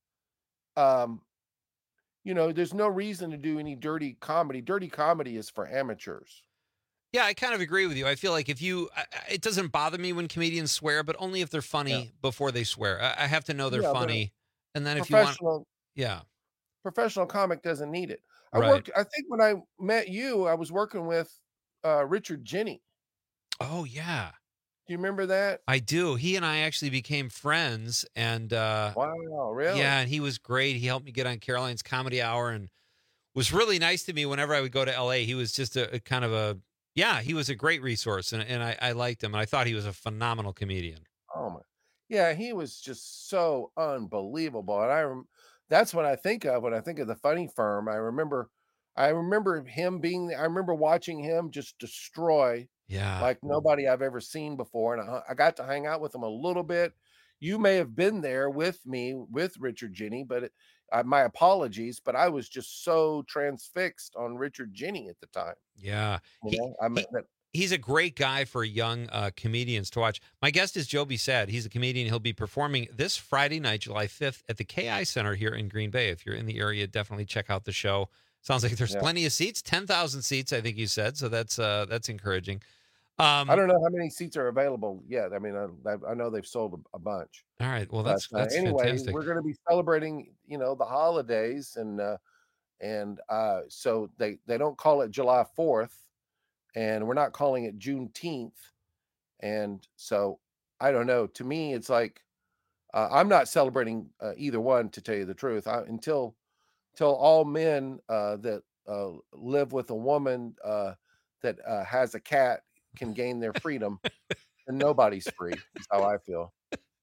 there's no reason to do any dirty comedy. Dirty comedy is for amateurs. Yeah, I kind of agree with you. I feel like it doesn't bother me when comedians swear, but only if they're funny before they swear. I have to know they're funny. And then if you want, professional comic doesn't need it. Right. I think when I met you, I was working with Richard Jeni. Oh yeah. Do you remember that? I do. He and I actually became friends, and wow, really? Yeah, and he was great. He helped me get on Caroline's Comedy Hour and was really nice to me whenever I would go to LA. He was just a kind of he was a great resource, and I liked him, and I thought he was a phenomenal comedian. Oh my. Yeah, he was just so unbelievable. And that's what I think of when I think of the Funny Firm. I remember him being I remember watching him just destroy like nobody I've ever seen before. And I got to hang out with him a little bit. You may have been there with me with Richard Jeni, but my apologies, but I was just so transfixed on Richard Jeni at the time. Yeah. He's a great guy for young comedians to watch. My guest is Joby Sad. He's a comedian. He'll be performing this Friday night, July 5th, at the KI Center here in Green Bay. If you're in the area, definitely check out the show. Sounds like there's plenty of seats, 10,000 seats, I think you said. So that's encouraging. I don't know how many seats are available yet. I mean, I know they've sold a bunch. All right. Well, that's anyway, fantastic. We're going to be celebrating, the holidays, and so they don't call it July 4th, and we're not calling it Juneteenth, and so I don't know. To me, it's like I'm not celebrating either one, to tell you the truth. Until all men that live with a woman that has a cat can gain their freedom, and nobody's free. Is how I feel.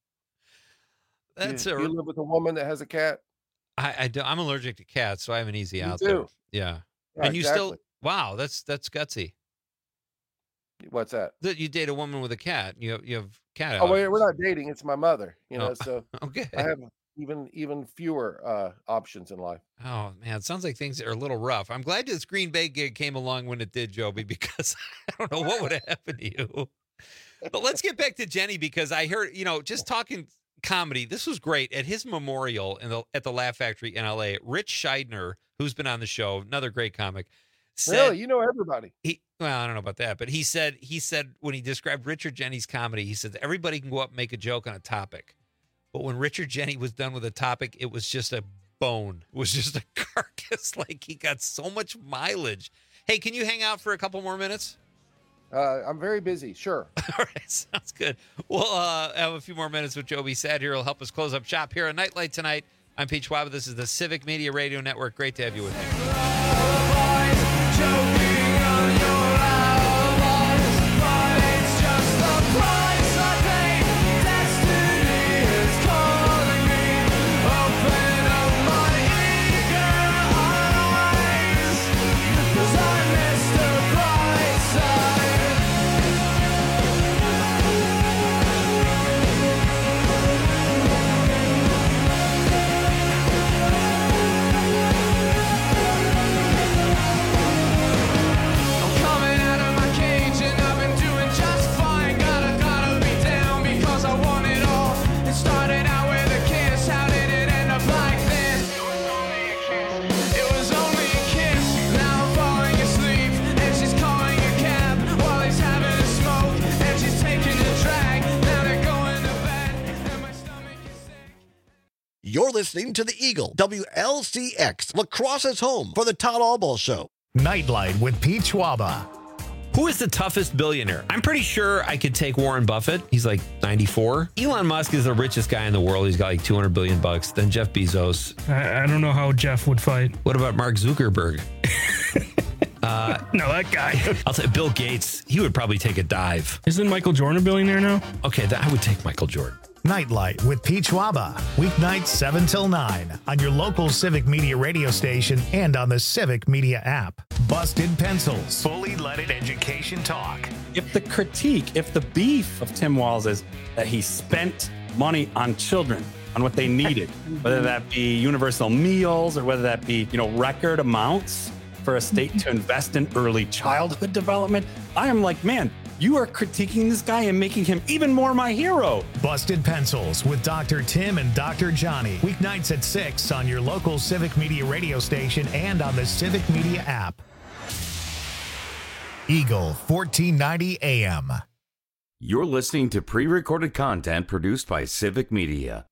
You live with a woman that has a cat? I do. I'm allergic to cats, so I have an easy out too. there. Yeah. And you exactly. still, wow, that's gutsy. What's that? That you date a woman with a cat. You have cat. Oh, wait, we're not dating. It's my mother. So okay. I have even fewer options in life. Oh man, it sounds like things are a little rough. I'm glad this Green Bay gig came along when it did, Joby, because I don't know what would have happened to you. But let's get back to Jeni, because I heard, just talking comedy, this was great. At his memorial at the Laugh Factory in LA, Rich Scheidner, who's been on the show, another great comic, said, really, you know everybody. Well, I don't know about that, but he said when he described Richard Jeni's comedy, he said everybody can go up and make a joke on a topic, but when Richard Jeni was done with a topic, it was just a bone. It was just a carcass. Like, he got so much mileage. Hey, can you hang out for a couple more minutes? I'm very busy. Sure. All right. Sounds good. We'll have a few more minutes with Joby Sad here. He'll help us close up shop here at Nightlight tonight. I'm Pete Schwab. This is the Civic Media Radio Network. Great to have you with me. You're listening to The Eagle, WLCX, Lacrosse's home for the Todd Albaugh Show. Nightlight with Pete Schwaba. Who is the toughest billionaire? I'm pretty sure I could take Warren Buffett. He's like 94. Elon Musk is the richest guy in the world. He's got like $200 billion. Then Jeff Bezos. I don't know how Jeff would fight. What about Mark Zuckerberg? No, that guy. I'll say Bill Gates. He would probably take a dive. Isn't Michael Jordan a billionaire now? Okay, I would take Michael Jordan. Nightlight with Pete Schwaba. Weeknights 7 till 9 on your local Civic Media radio station and on the Civic Media app. Busted Pencils. Fully leaded education talk. if the beef of Tim Walz is that he spent money on children, on what they needed, whether that be universal meals or whether that be, record amounts for a state to invest in early childhood development, I am like, man, you are critiquing this guy and making him even more my hero. Busted Pencils with Dr. Tim and Dr. Johnny. Weeknights at 6 on your local Civic Media radio station and on the Civic Media app. Eagle 1490 AM. You're listening to pre-recorded content produced by Civic Media.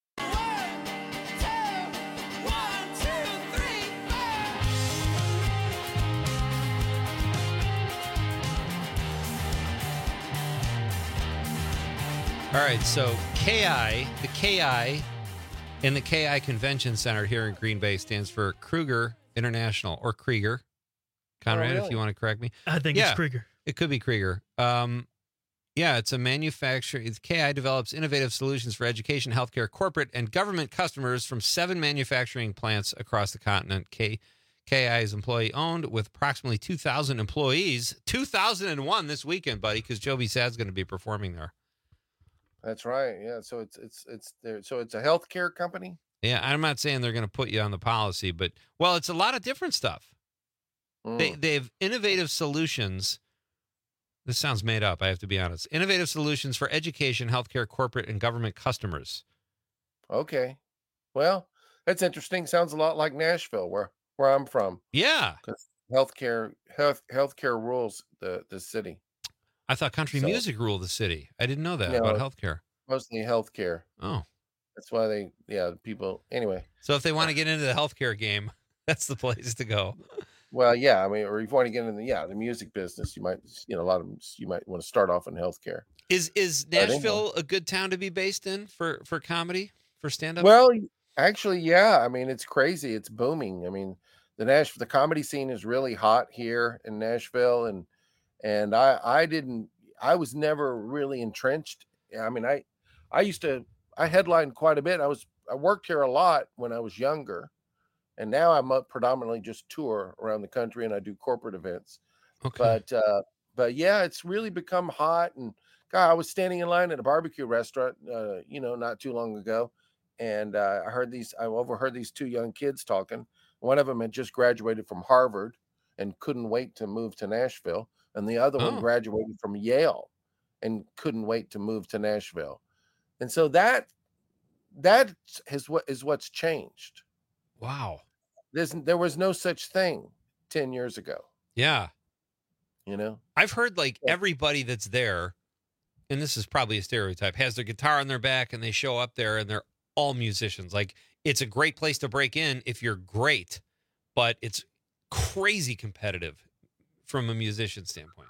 All right, so the KI in the KI Convention Center here in Green Bay stands for Kruger International, or Krieger. Conrad, if you want to correct me. I think it's Krieger. It could be Krieger. It's a manufacturer. KI develops innovative solutions for education, healthcare, corporate, and government customers from 7 manufacturing plants across the continent. KI is employee-owned with approximately 2,000 employees. 2,001 this weekend, buddy, because Joby Sad's going to be performing there. That's right. Yeah. So it's there. So it's a healthcare company. Yeah, I'm not saying they're going to put you on the policy, but it's a lot of different stuff. They have innovative solutions. This sounds made up, I have to be honest. Innovative solutions for education, healthcare, corporate, and government customers. Okay. Well, that's interesting. Sounds a lot like Nashville, where I'm from. Yeah. Because healthcare rules the city. I thought country music ruled the city. I didn't know that about healthcare. Mostly healthcare. Oh. That's why people, anyway. So if they want to get into the healthcare game, that's the place to go. Well, yeah, I mean, or if you want to get into the music business, you might, a lot of them, you might want to start off in healthcare. Is Nashville a good town to be based in for comedy, for stand-up? Well, actually, yeah. I mean, it's crazy. It's booming. I mean, the comedy scene is really hot here in Nashville, and I was never really entrenched. I mean, I headlined quite a bit. I worked here a lot when I was younger, and now I'm predominantly just tour around the country, and I do corporate events. Okay. But yeah, it's really become hot. And God, I was standing in line at a barbecue restaurant, not too long ago, and I overheard these 2 young kids talking. One of them had just graduated from Harvard and couldn't wait to move to Nashville. And the other one graduated from Yale and couldn't wait to move to Nashville. And so that is what's changed. Wow. There was no such thing 10 years ago. Yeah. I've heard everybody that's there, and this is probably a stereotype, has their guitar on their back and they show up there and they're all musicians. Like, it's a great place to break in if you're great, but it's crazy competitive from a musician standpoint.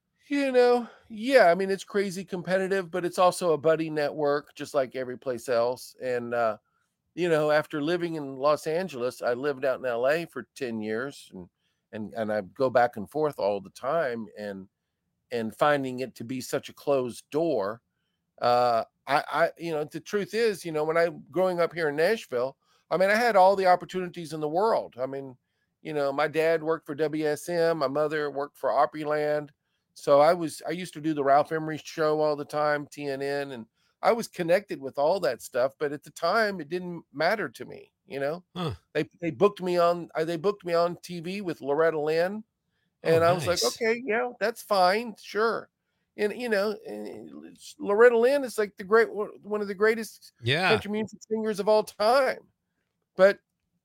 Yeah, I mean, it's crazy competitive, but it's also a buddy network, just like every place else. And, after living in Los Angeles, I lived out in LA for 10 years and I go back and forth all the time, and finding it to be such a closed door. The truth is, when I growing up here in Nashville, I mean, I had all the opportunities in the world. I mean, my dad worked for WSM, my mother worked for Opryland. So I used to do the Ralph Emery show all the time, TNN, and I was connected with all that stuff. But at the time, it didn't matter to me. They booked me on TV with Loretta Lynn, and I was like, okay, yeah, that's fine, sure. And Loretta Lynn is like one of the greatest country music singers of all time. But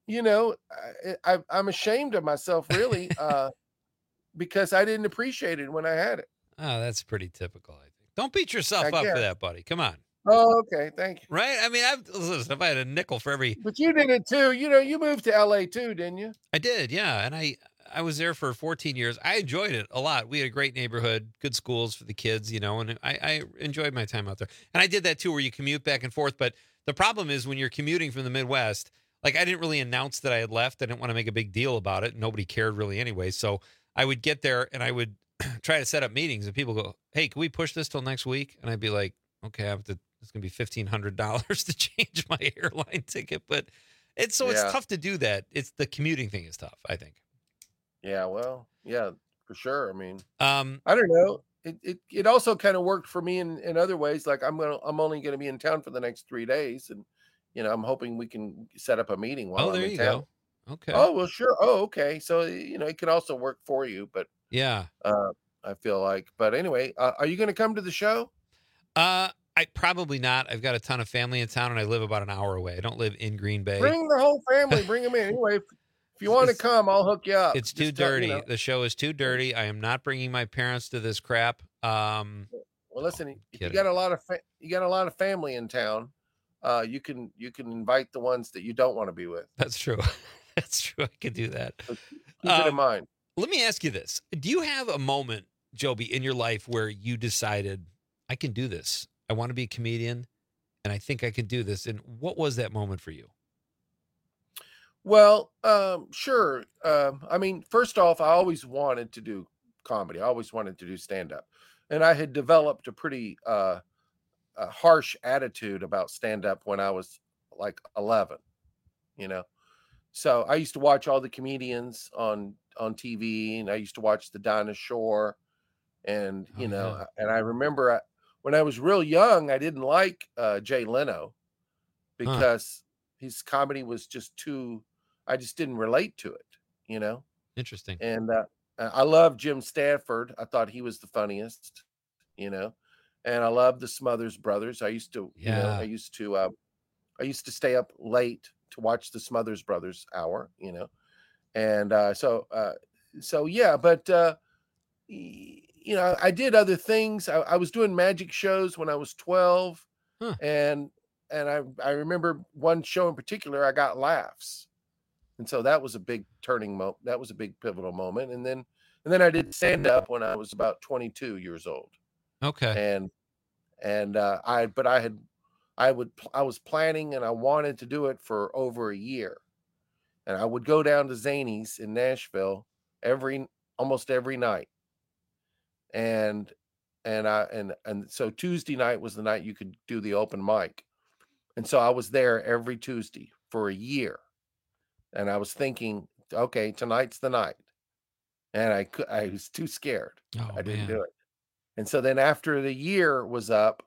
I'm ashamed of myself, really, because I didn't appreciate it when I had it. Oh, that's pretty typical, I think. Don't beat yourself up for that, buddy. Come on. Oh, okay. Thank you. Right? I mean, if I had a nickel for every... But you did it too. You moved to LA too, didn't you? I did, yeah. And I was there for 14 years. I enjoyed it a lot. We had a great neighborhood, good schools for the kids, and I enjoyed my time out there. And I did that too, where you commute back and forth. But the problem is when you're commuting from the Midwest, like, I didn't really announce that I had left. I didn't want to make a big deal about it. Nobody cared really anyway. So I would get there and I would try to set up meetings, and people go, hey, can we push this till next week? And I'd be like, okay, it's going to be $1,500 to change my airline ticket. But it's tough to do that. It's the commuting thing is tough, I think. Yeah, well, yeah, for sure. I mean, I don't know. it also kind of worked for me in other ways. Like I'm only going to be in town for the next 3 days, and I'm hoping we can set up a meeting while I'm in town. Go. Okay. Oh, well, sure. Oh, okay. So it can also work for you, but yeah, I feel like. But anyway, are you going to come to the show? I probably not. I've got a ton of family in town, and I live about an hour away. I don't live in Green Bay. Bring the whole family. Bring them in. Anyway, if you want to come, I'll hook you up. It's too dirty. The show is too dirty. I am not bringing my parents to this crap. Well, listen, if you got a lot of family in town, you can invite the ones that you don't want to be with. That's true. That's true. I could do that. So keep it in mind. Let me ask you this. Do you have a moment, Joby, in your life where you decided, I can do this? I want to be a comedian, and I think I can do this. And what was that moment for you? Well, sure. I mean, first off, I always wanted to do comedy. I always wanted to do stand-up. And I had developed a pretty harsh attitude about stand-up when I was like 11, So I used to watch all the comedians on TV, and I used to watch the Dinah Shore. And, and I remember when I was real young, I didn't like Jay Leno because his comedy was just I just didn't relate to it, Interesting. And I love Jim Stanford. I thought he was the funniest, and I love the Smothers Brothers. I used to, I used to stay up late to watch the Smothers Brothers hour, and so yeah, but I did other things. I was doing magic shows when I was 12, and I remember one show in particular, I got laughs. And so that was a big turning moment. That was a big pivotal moment. And then I did stand up when I was about 22 years old. Okay. I was planning, and I wanted to do it for over a year. And I would go down to Zanies in Nashville almost every night. And so Tuesday night was the night you could do the open mic. And so I was there every Tuesday for a year. And I was thinking, okay, tonight's the night. And I was too scared. I didn't do it. And so then after the year was up,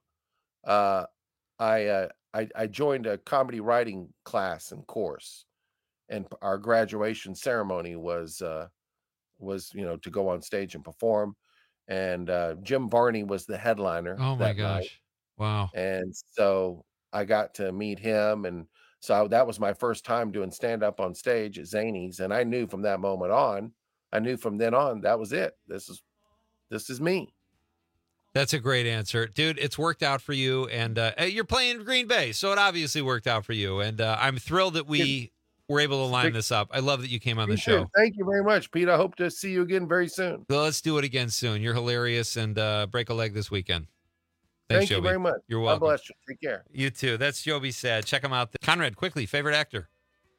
I joined a comedy writing class and course. And our graduation ceremony was to go on stage and perform. And Jim Varney was the headliner. Oh my gosh. Night. Wow. And so I got to meet him, and so that was my first time doing stand-up on stage at Zanies. And I knew from that moment on, that was it. This is me. That's a great answer, dude. It's worked out for you, and you're playing Green Bay, so it obviously worked out for you. And I'm thrilled that we were able to line this up. I love that you came on the show. Thank you very much, Pete. I hope to see you again very soon. Well, let's do it again soon. You're hilarious, and break a leg this weekend. Thanks, Thank you Joby. very much. You're welcome. God bless you. Take care. You too. That's Joby Sad. Check him out. Conrad, quickly, favorite actor?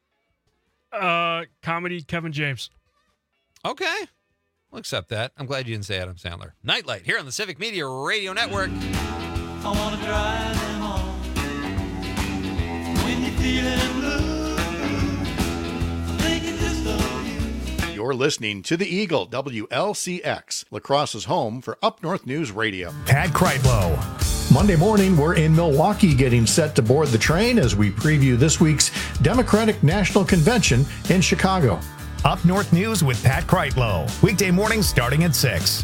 Comedy, Kevin James. Okay. We'll accept that. I'm glad you didn't say Adam Sandler. Nightlight here on the Civic Media Radio Network. I want to drive them home. When you're feeling blue, I think it's just of you. You're listening to The Eagle, WLCX, La Crosse's home for Up North News Radio. Pat Kreitlow. Monday morning, we're in Milwaukee getting set to board the train as we preview this week's Democratic National Convention in Chicago. Up North News with Pat Kreitlow. Weekday mornings starting at 6.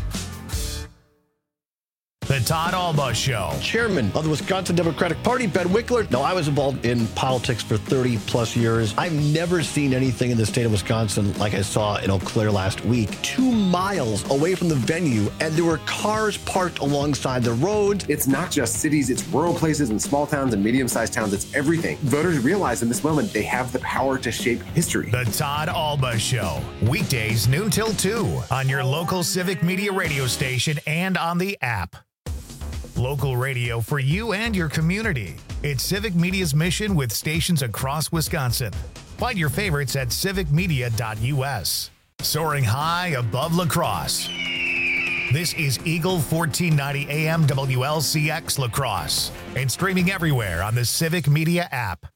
The Todd Alba Show. Chairman of the Wisconsin Democratic Party, Ben Wickler. Now, I was involved in politics for 30 plus years. I've never seen anything in the state of Wisconsin like I saw in Eau Claire last week. 2 miles away from the venue, and there were cars parked alongside the road. It's not just cities, it's rural places and small towns and medium-sized towns. It's everything. Voters realize in this moment they have the power to shape history. The Todd Alba Show. Weekdays noon till 2 on your local Civic Media radio station and on the app. Local radio for you and your community. It's Civic Media's mission with stations across Wisconsin. Find your favorites at civicmedia.us. Soaring high above La Crosse. This is Eagle 1490 AM WLCX La Crosse and streaming everywhere on the Civic Media app.